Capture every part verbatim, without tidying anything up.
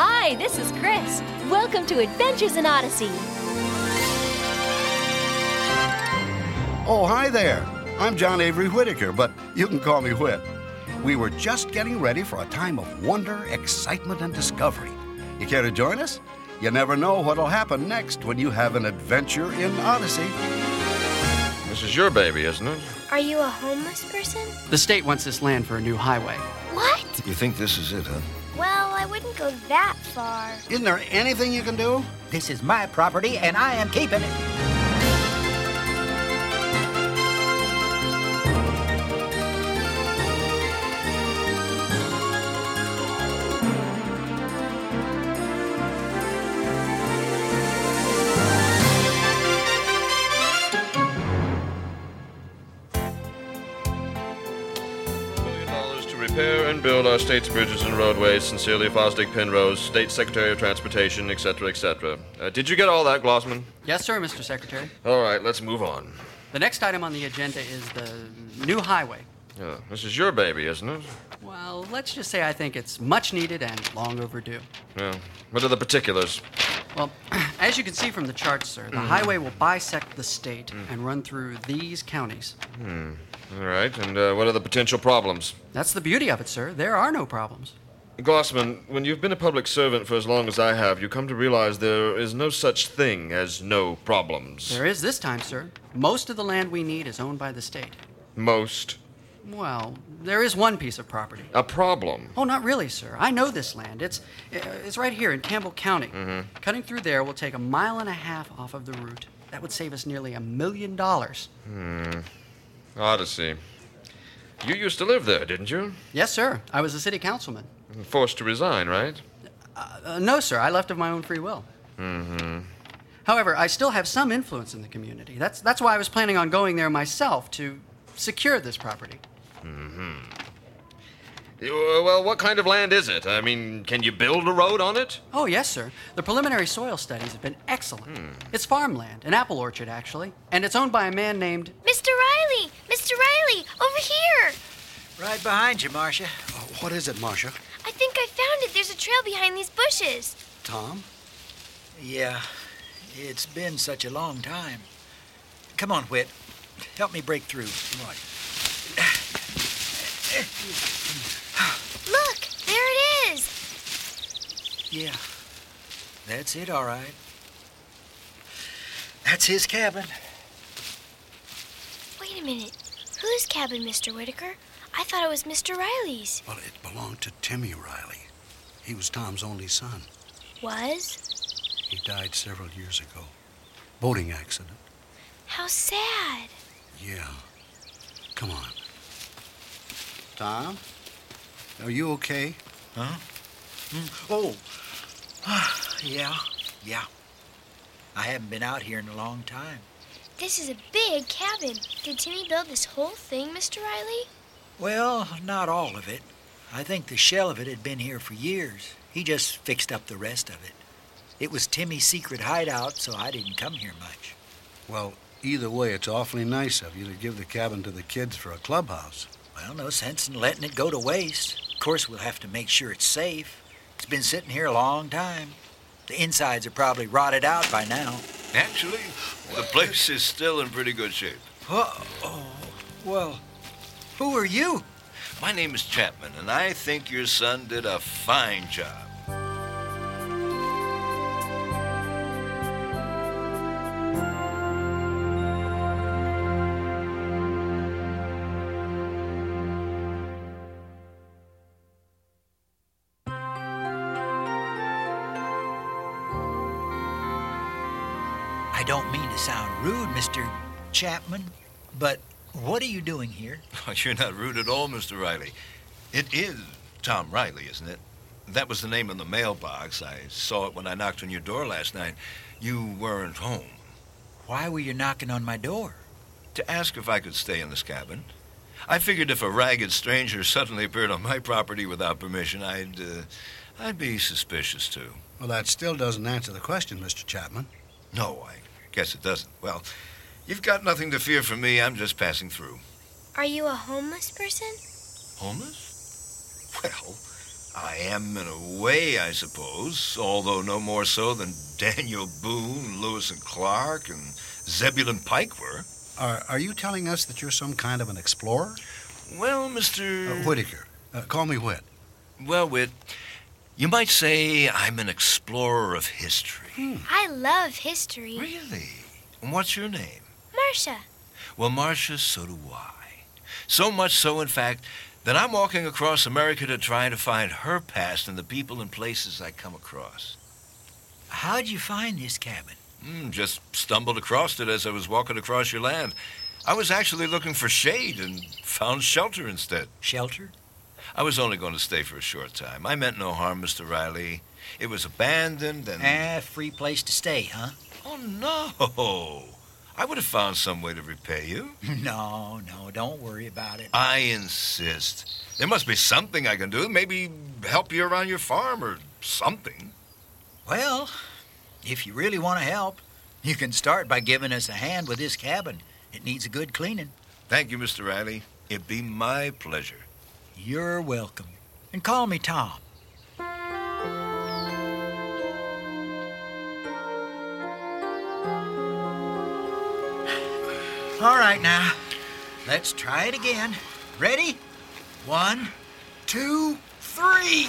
Hi, this is Chris. Welcome to Adventures in Odyssey. Oh, hi there. I'm John Avery Whitaker, but you can call me Whit. We were just getting ready for a time of wonder, excitement, and discovery. You care to join us? You never know what'll happen next when you have an adventure in Odyssey. This is your baby, isn't it? Are you a homeless person? The state wants this land for a new highway. What? You think this is it, huh? Well, I wouldn't go that far. Isn't there anything you can do? This is my property, and I am keeping it. Repair and build our state's bridges and roadways. Sincerely, Fosdick Penrose, State Secretary of Transportation, et cetera, et cetera. Uh, did you get all that, Glossman? Yes, sir, Mister Secretary. All right, let's move on. The next item on the agenda is the new highway. Yeah, this is your baby, isn't it? Well, let's just say I think it's much needed and long overdue. Yeah. What are the particulars? Well, as you can see from the charts, sir, the mm. highway will bisect the state mm. and run through these counties. Hmm. All right, and uh, what are the potential problems? That's the beauty of it, sir. There are no problems. Glossman, when you've been a public servant for as long as I have, you come to realize there is no such thing as no problems. There is this time, sir. Most of the land we need is owned by the state. Most? Well, there is one piece of property. A problem? Oh, not really, sir. I know this land. It's it's right here in Campbell County. Mm-hmm. Cutting through there will take a mile and a half off of the route. That would save us nearly a million dollars. Hmm. Odyssey. You used to live there, didn't you? Yes, sir. I was a city councilman. Forced to resign, right? Uh, uh, no, sir. I left of my own free will. Mm-hmm. However, I still have some influence in the community. That's that's why I was planning on going there myself to secure this property. Mm-hmm. Well, what kind of land is it? I mean, can you build a road on it? Oh, yes, sir. The preliminary soil studies have been excellent. Hmm. It's farmland, an apple orchard, actually, and it's owned by a man named... Mister Riley! Mister Riley! Over here! Right behind you, Marcia. Oh, what is it, Marcia? I think I found it. There's a trail behind these bushes. Tom? Yeah, it's been such a long time. Come on, Whit. Help me break through. Right. Look, there it is. Yeah, that's it, all right. That's his cabin. Wait a minute. Whose cabin, Mister Whitaker? I thought it was Mister Riley's. Well, it belonged to Timmy Riley. He was Tom's only son. Was? He died several years ago. Boating accident. How sad. Yeah. Come on. Tom? Are you okay? Huh? Mm. Oh. yeah, yeah. I haven't been out here in a long time. This is a big cabin. Did Timmy build this whole thing, Mister Riley? Well, not all of it. I think the shell of it had been here for years. He just fixed up the rest of it. It was Timmy's secret hideout, so I didn't come here much. Well, either way, it's awfully nice of you to give the cabin to the kids for a clubhouse. Well, no sense in letting it go to waste. Of course, we'll have to make sure it's safe. It's been sitting here a long time. The insides are probably rotted out by now. Actually, the place is still in pretty good shape. Oh, oh, well, who are you? My name is Chapman, and I think your son did a fine job. I don't mean to sound rude, Mister Chapman, but what are you doing here? Oh, you're not rude at all, Mister Riley. It is Tom Riley, isn't it? That was the name on the mailbox. I saw it when I knocked on your door last night. You weren't home. Why were you knocking on my door? To ask if I could stay in this cabin. I figured if a ragged stranger suddenly appeared on my property without permission, I'd, uh, I'd be suspicious, too. Well, that still doesn't answer the question, Mister Chapman. No, I guess it doesn't. Well, you've got nothing to fear from me. I'm just passing through. Are you a homeless person? Homeless? Well, I am in a way, I suppose, although no more so than Daniel Boone, Lewis and Clark, and Zebulon Pike were. Are, are you telling us that you're some kind of an explorer? Well, Mister Uh, Whitaker. Uh, call me Whit. Well, Whit, you might say I'm an explorer of history. I love history. Really? And what's your name? Marcia. Well, Marcia, so do I. So much so, in fact, that I'm walking across America to try to find her past and the people and places I come across. How'd you find this cabin? Mm, just stumbled across it as I was walking across your land. I was actually looking for shade and found shelter instead. Shelter? I was only going to stay for a short time. I meant no harm, Mister Riley. It was abandoned and... Ah, free place to stay, huh? Oh, no. I would have found some way to repay you. No, no, don't worry about it. I insist. There must be something I can do. Maybe help you around your farm or something. Well, if you really want to help, you can start by giving us a hand with this cabin. It needs a good cleaning. Thank you, Mister Riley. It'd be my pleasure. You're welcome. And call me Tom. All right, now, let's try it again. Ready? One, two, three.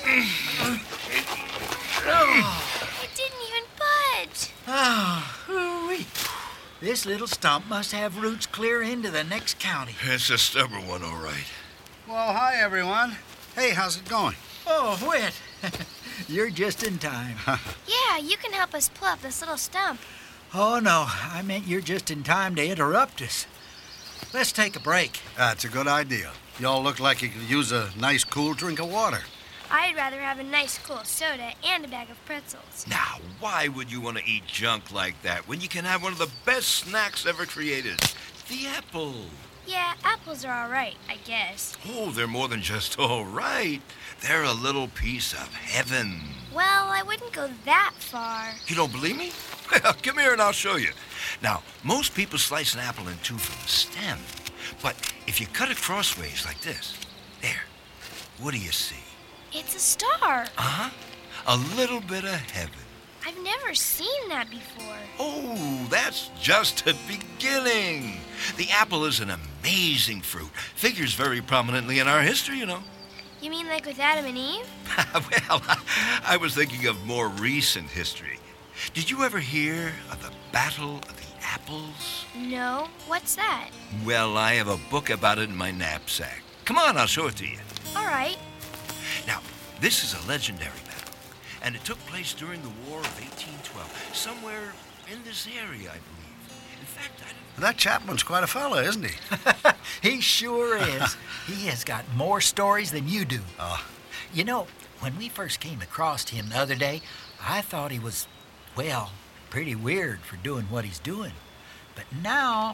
It didn't even budge. Oh, hooey. This little stump must have roots clear into the next county. It's a stubborn one, all right. Well, hi, everyone. Hey, how's it going? Oh, Whit. You're just in time. Yeah, you can help us pull up this little stump. Oh, no, I meant you're just in time to interrupt us. Let's take a break. That's a good idea. Y'all look like you could use a nice, cool drink of water. I'd rather have a nice cool soda and a bag of pretzels. Now, why would you want to eat junk like that when you can have one of the best snacks ever created? The apple. Yeah, apples are all right, I guess. Oh, they're more than just all right. They're a little piece of heaven. Well, I wouldn't go that far. You don't believe me? Well, come here and I'll show you. Now, most people slice an apple in two from the stem. But if you cut it crossways like this, there, what do you see? It's a star. Uh-huh. A little bit of heaven. I've never seen that before. Oh, that's just a beginning. The apple is an amazing fruit. Figures very prominently in our history, you know. You mean like with Adam and Eve? Well, I was thinking of more recent history. Did you ever hear of the Battle of the Apples? No. What's that? Well, I have a book about it in my knapsack. Come on, I'll show it to you. All right. Now, this is a legendary battle, and it took place during the War of eighteen twelve, somewhere in this area, I believe. In fact, I didn't... That Chapman's quite a fella, isn't he? He sure is. He has got more stories than you do. Oh. You know, when we first came across him the other day, I thought he was, well, pretty weird for doing what he's doing. But now,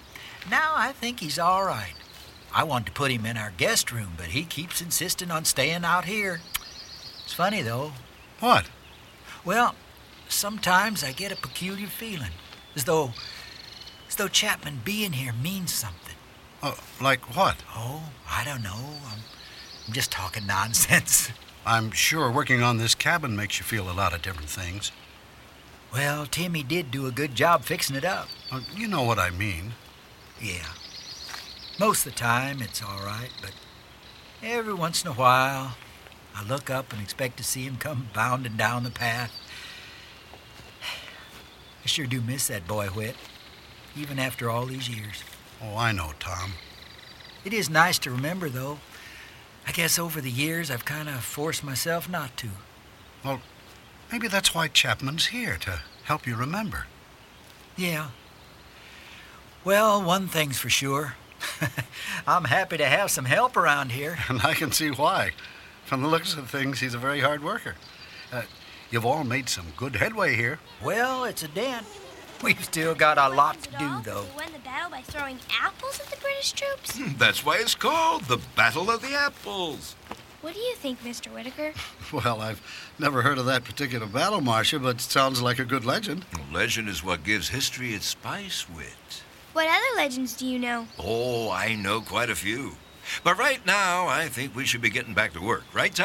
now I think he's all right. I wanted to put him in our guest room, but he keeps insisting on staying out here. It's funny, though. What? Well, sometimes I get a peculiar feeling, as though, as though Chapman being here means something. Oh, like what? Oh, I don't know. I'm, I'm just talking nonsense. I'm sure working on this cabin makes you feel a lot of different things. Well, Timmy did do a good job fixing it up. Uh, you know what I mean. Yeah. Most of the time, it's all right, but every once in a while, I look up and expect to see him come bounding down the path. I sure do miss that boy, Whit, even after all these years. Oh, I know, Tom. It is nice to remember, though. I guess over the years, I've kind of forced myself not to. Well, maybe that's why Chapman's here, to help you remember. Yeah. Well, one thing's for sure. I'm happy to have some help around here. And I can see why. From the looks of things, he's a very hard worker. Uh, you've all made some good headway here. Well, it's a dent. We've still got a lot to do, though. We won the battle by throwing apples at the British troops? That's why it's called the Battle of the Apples. What do you think, Mister Whitaker? Well, I've never heard of that particular battle, Marcia, but it sounds like a good legend. Legend is what gives history its spice, Wit. What other legends do you know? Oh, I know quite a few. But right now, I think we should be getting back to work. Right, Tom?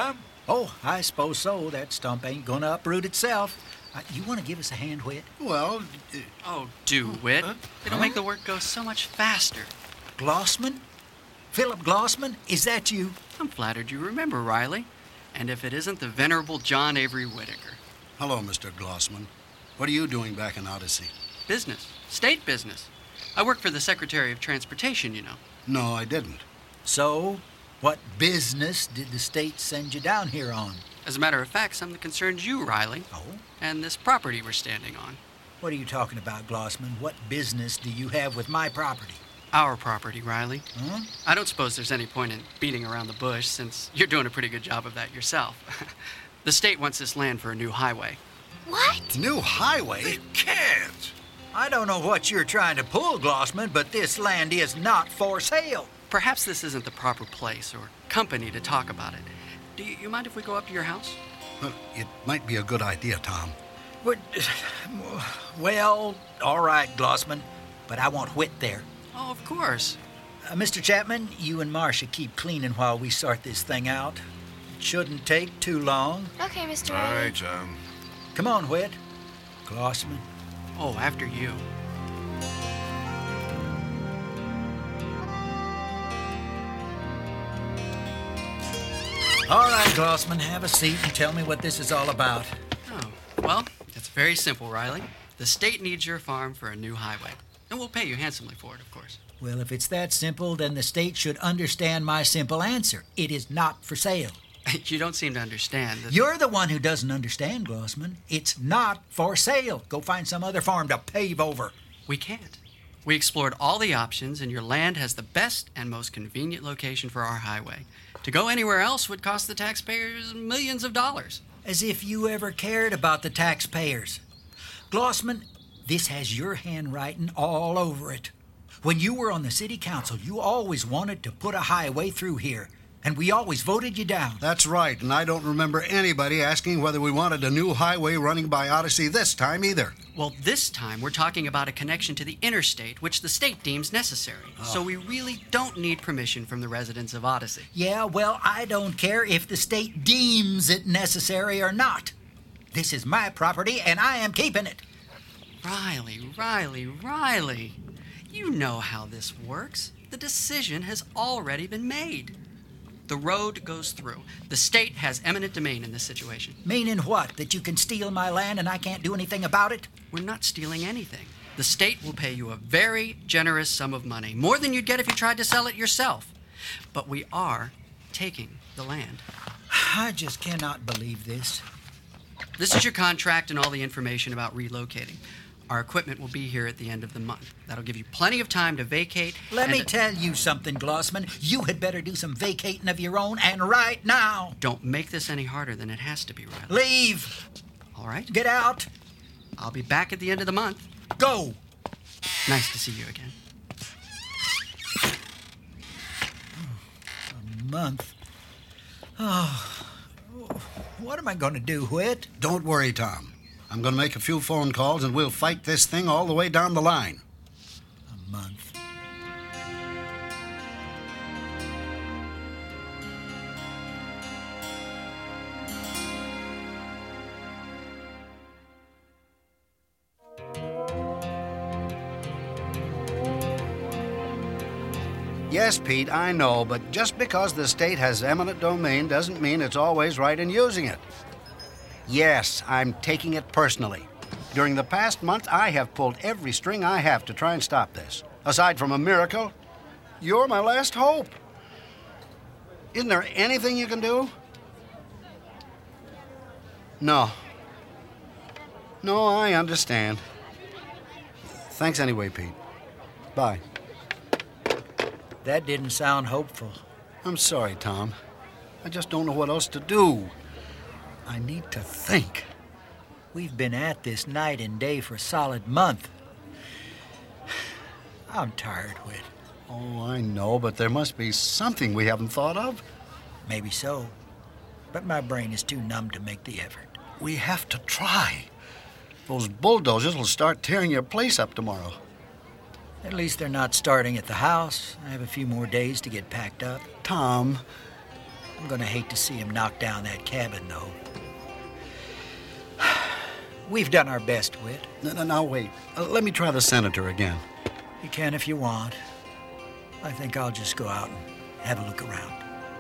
Oh, I suppose so. That stump ain't gonna uproot itself. Uh, you want to give us a hand, Whit? Well, uh, Oh, do, Whit. It'll make the work go so much faster. Glossman? Philip Glossman? Is that you? I'm flattered you remember, Riley. And if it isn't the venerable John Avery Whitaker. hello, Mister Glossman. What are you doing back in Odyssey? Business. State business. I work for the Secretary of Transportation, you know. No, I didn't. So, what business did the state send you down here on? As a matter of fact, something that concerns you, Riley, Oh? and this property we're standing on. What are you talking about, Glossman? What business do you have with my property? Our property, Riley. Huh? I don't suppose there's any point in beating around the bush, since you're doing a pretty good job of that yourself. The state wants this land for a new highway. What? New highway? They can't. I don't know what you're trying to pull, Glossman, but this land is not for sale. Perhaps this isn't the proper place or company to talk about it. Do you, you mind if we go up to your house? Well, it might be a good idea, Tom. But, well, all right, Glossman, but I want Whit there. Oh, of course. Uh, Mister Chapman, you and Marcia keep cleaning while we sort this thing out. It shouldn't take too long. Okay, Mister All Riley. right, Tom. Come on, Whit. Glossman. Oh, after you. All right, Glossman, have a seat and tell me what this is all about. Oh, well, it's very simple, Riley. The state needs your farm for a new highway. And we'll pay you handsomely for it, of course. Well, if it's that simple, then the state should understand my simple answer. It is not for sale. You don't seem to understand that... You're the one who doesn't understand, Glossman. It's not for sale. Go find some other farm to pave over. We can't. We explored all the options, and your land has the best and most convenient location for our highway. To go anywhere else would cost the taxpayers millions of dollars. As if you ever cared about the taxpayers. Glossman, this has your handwriting all over it. When you were on the city council, you always wanted to put a highway through here, and we always voted you down. That's right, and I don't remember anybody asking whether we wanted a new highway running by Odyssey this time either. Well, this time we're talking about a connection to the interstate, which the state deems necessary. So we really don't need permission from the residents of Odyssey. Yeah, well, I don't care if the state deems it necessary or not. This is my property, and I am keeping it. Riley, Riley, Riley. You know how this works. The decision has already been made. The road goes through. The state has eminent domain in this situation. Meaning what? That you can steal my land and I can't do anything about it? We're not stealing anything. The state will pay you a very generous sum of money, more than you'd get if you tried to sell it yourself. But we are taking the land. I just cannot believe this. This is your contract and all the information about relocating. Our equipment will be here at the end of the month. That'll give you plenty of time to vacate. Let and me tell you something, Glossman. You had better do some vacating of your own, and right now. Don't make this any harder than it has to be, Riley. Leave. All right? Get out. I'll be back at the end of the month. Go. Nice to see you again. A month. Oh, what am I going to do, Whit? Don't worry, Tom. I'm going to make a few phone calls and we'll fight this thing all the way down the line. A month. Yes, Pete, I know, but just because the state has eminent domain doesn't mean it's always right in using it. Yes, I'm taking it personally. During the past month, I have pulled every string I have to try and stop this. Aside from a miracle, you're my last hope. Isn't there anything you can do? No. No, I understand. Thanks anyway, Pete. Bye. That didn't sound hopeful. I'm sorry, Tom. I just don't know what else to do. I need to think. We've been at this night and day for a solid month. I'm tired, Whit. Oh, I know, but there must be something we haven't thought of. Maybe so. But my brain is too numb to make the effort. We have to try. Those bulldozers will start tearing your place up tomorrow. At least they're not starting at the house. I have a few more days to get packed up. Tom, I'm gonna hate to see him knock down that cabin, though. We've done our best, Whit. No, no, now wait. Uh, let me try the senator again. You can if you want. I think I'll just go out and have a look around.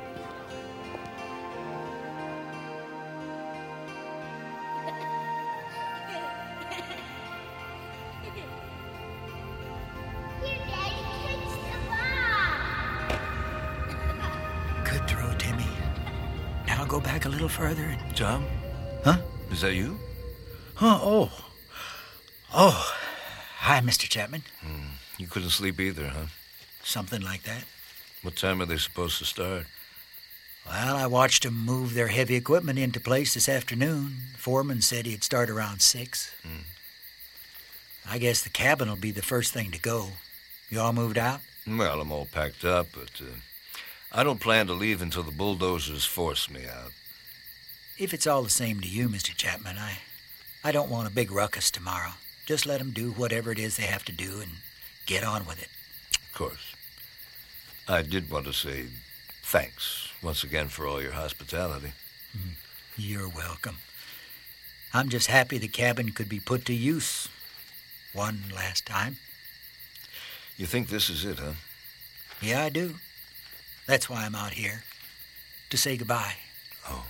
Good throw, Timmy. Now go back a little further and... Tom? Huh? Is that you? Huh? Oh. Oh. Hi, Mister Chapman. Hmm. You couldn't sleep either, huh? Something like that. What time are they supposed to start? Well, I watched them move their heavy equipment into place this afternoon. Foreman said he'd start around six. Hmm. I guess the cabin will be the first thing to go. You all moved out? Well, I'm all packed up, but uh, I don't plan to leave until the bulldozers force me out. If it's all the same to you, Mister Chapman, I, I don't want a big ruckus tomorrow. Just let them do whatever it is they have to do and get on with it. Of course. I did want to say thanks once again for all your hospitality. Mm, you're welcome. I'm just happy the cabin could be put to use one last time. You think this is it, huh? Yeah, I do. That's why I'm out here. To say goodbye. Oh.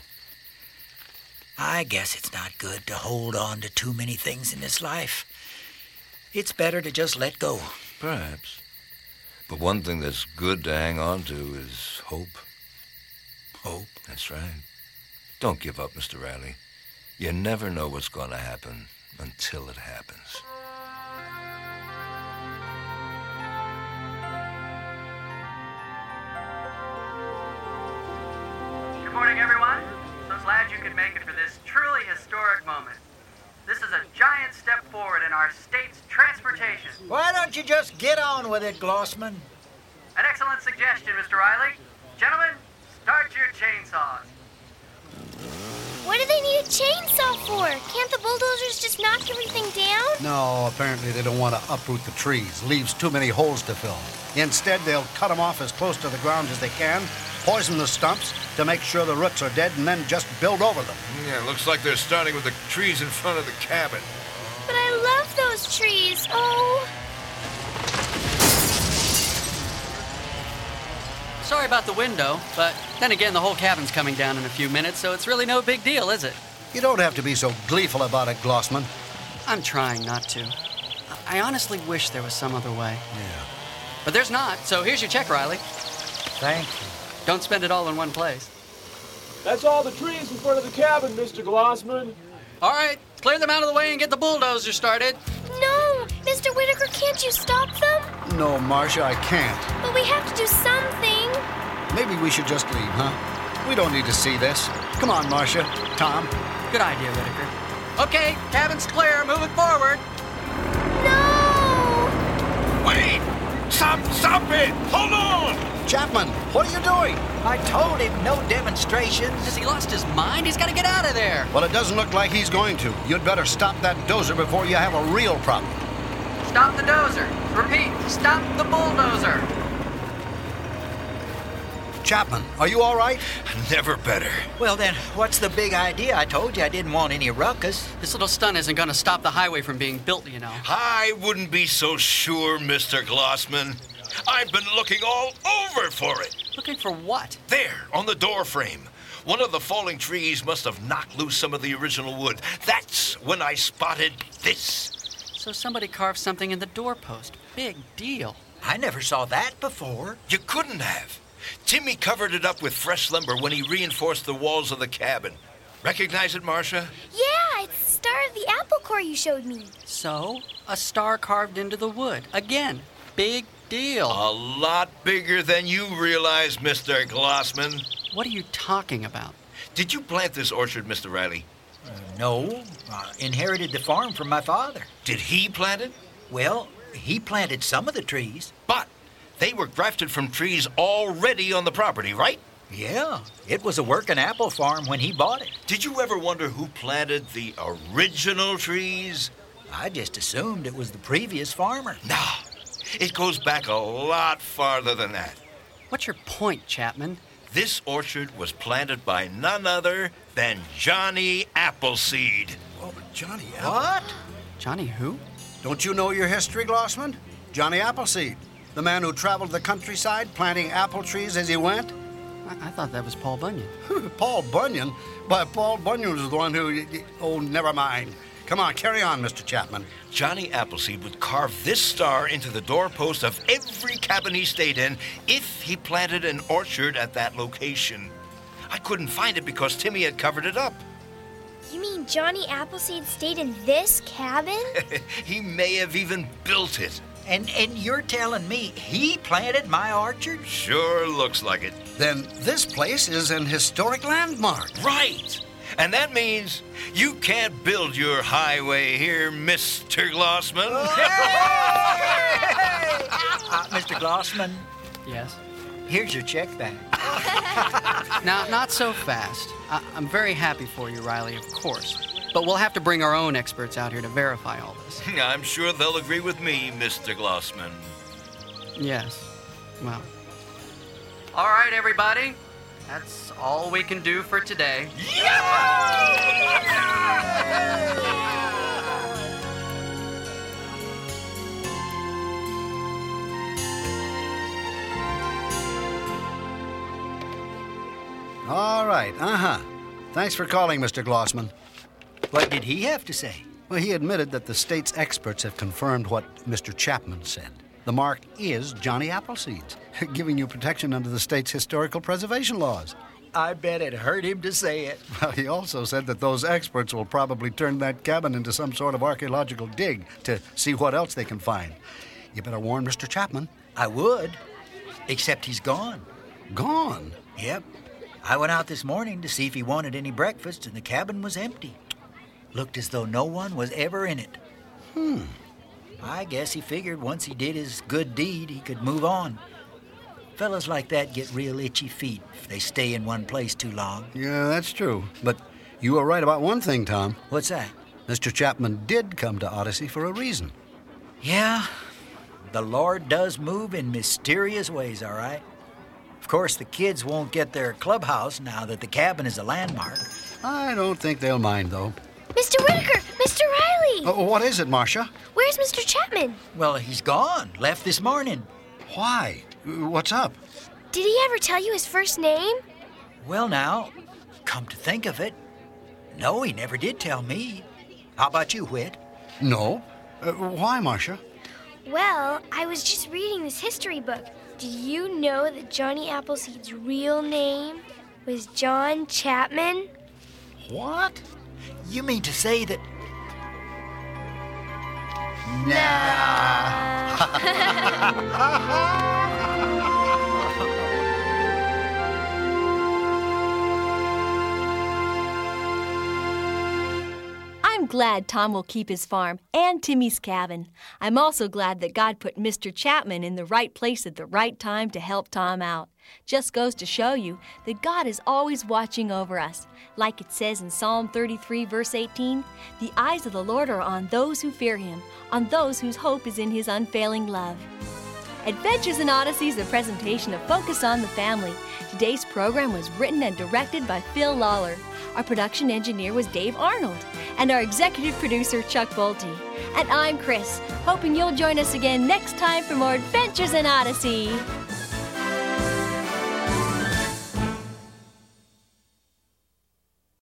I guess it's not good to hold on to too many things in this life. It's better to just let go. Perhaps. But one thing that's good to hang on to is hope. Hope? That's right. Don't give up, Mister Riley. You never know what's going to happen until it happens. Good morning, everyone. So glad you could make it for this truly historic moment. This is a giant step forward in our state's transportation. Why don't you just get on with it, Glossman? An excellent suggestion, Mister Riley. Gentlemen, start your chainsaws. What do they need a chainsaw for? Can't the bulldozers just knock everything down? No, apparently they don't want to uproot the trees. Leaves too many holes to fill. Instead, they'll cut them off as close to the ground as they can, poison the stumps to make sure the roots are dead, and then just build over them. Yeah, looks like they're starting with the trees in front of the cabin. But I love those trees. Oh. Sorry about the window, but then again, the whole cabin's coming down in a few minutes, so it's really no big deal, is it? You don't have to be so gleeful about it, Glossman. I'm trying not to. I honestly wish there was some other way. Yeah. But there's not, so here's your check, Riley. Thank you. Don't spend it all in one place. That's all the trees in front of the cabin, Mister Glossman. All right, clear them out of the way and get the bulldozer started. No! Mister Whitaker, can't you stop them? No, Marcia, I can't. But we have to do something. Maybe we should just leave, huh? We don't need to see this. Come on, Marcia. Tom. Good idea, Whitaker. Okay, cabin's clear. Moving forward. No! Wait! Stop! Stop it! Hold on! Chapman, what are you doing? I told him no demonstrations. Has he lost his mind? He's got to get out of there. Well, it doesn't look like he's going to. You'd better stop that dozer before you have a real problem. Stop the dozer. Repeat, stop the bulldozer. Chapman, are you all right? Never better. Well, then, what's the big idea? I told you I didn't want any ruckus. This little stunt isn't going to stop the highway from being built, you know. I wouldn't be so sure, Mister Glossman. I've been looking all over for it. Looking for what? There, on the door frame. One of the falling trees must have knocked loose some of the original wood. That's when I spotted this. So somebody carved something in the doorpost. Big deal. I never saw that before. You couldn't have. Timmy covered it up with fresh lumber when he reinforced the walls of the cabin. Recognize it, Marcia? Yeah, it's the star of the apple core you showed me. So, a star carved into the wood. Again, big deal. A lot bigger than you realize, Mister Glossman. What are you talking about? Did you plant this orchard, Mister Riley? Uh, no, I inherited the farm from my father. Did he plant it? Well, he planted some of the trees. But they were grafted from trees already on the property, right? Yeah, it was a working apple farm when he bought it. Did you ever wonder who planted the original trees? I just assumed it was the previous farmer. No, it goes back a lot farther than that. What's your point, Chapman? This orchard was planted by none other than Johnny Appleseed. Oh, Johnny What? Johnny who? Don't you know your history, Glossman? Johnny Appleseed, the man who traveled the countryside planting apple trees as he went. I, I thought that was Paul Bunyan. Paul Bunyan? Why, Paul Bunyan was the one who... Oh, never mind. Come on, carry on, Mister Chapman. Johnny Appleseed would carve this star into the doorpost of every cabin he stayed in if he planted an orchard at that location. I couldn't find it because Timmy had covered it up. You mean Johnny Appleseed stayed in this cabin? He may have even built it. And and you're telling me he planted my orchard? Sure looks like it. Then this place is an historic landmark. Right. And that means you can't build your highway here, Mister Glossman. uh, Mister Glossman, Yes? here's your check back. Now, not so fast. I, I'm very happy for you, Riley, of course. But we'll have to bring our own experts out here to verify all this. I'm sure they'll agree with me, Mister Glossman. Yes. Well. All right, everybody. That's all we can do for today. All right, uh-huh. Thanks for calling, Mister Glossman. What did he have to say? Well, he admitted that the state's experts have confirmed what Mister Chapman said. The mark is Johnny Appleseed's, giving you protection under the state's historical preservation laws. I bet it hurt him to say it. Well, he also said that those experts will probably turn that cabin into some sort of archaeological dig to see what else they can find. You better warn Mister Chapman. I would, except he's gone. Gone? Yep. I went out this morning to see if he wanted any breakfast, and the cabin was empty. Looked as though no one was ever in it. Hmm. I guess he figured once he did his good deed, he could move on. Fellas like that get real itchy feet if they stay in one place too long. Yeah, that's true. But you were right about one thing, Tom. What's that? Mister Chapman did come to Odyssey for a reason. Yeah, the Lord does move in mysterious ways, all right. Of course, the kids won't get their clubhouse now that the cabin is a landmark. I don't think they'll mind, though. Mister Whitaker! Mister Riley! Oh, what is it, Marcia? Where's Mister Chapman? Well, he's gone. Left this morning. Why? What's up? Did he ever tell you his first name? Well, now, come to think of it, no, he never did tell me. How about you, Whit? No. Uh, why, Marcia? Well, I was just reading this history book. Did you know that Johnny Appleseed's real name was John Chapman? What? You mean to say that... I'm glad Tom will keep his farm and Timmy's cabin. I'm also glad that God put Mister Chapman in the right place at the right time to help Tom out. Just goes to show you that God is always watching over us. Like it says in Psalm thirty-three, verse eighteen, the eyes of the Lord are on those who fear him, on those whose hope is in his unfailing love. Adventures in Odyssey is a presentation of Focus on the Family. Today's program was written and directed by Phil Lawler. Our production engineer was Dave Arnold, and our executive producer, Chuck Bolte. And I'm Chris, hoping you'll join us again next time for more Adventures in Odyssey.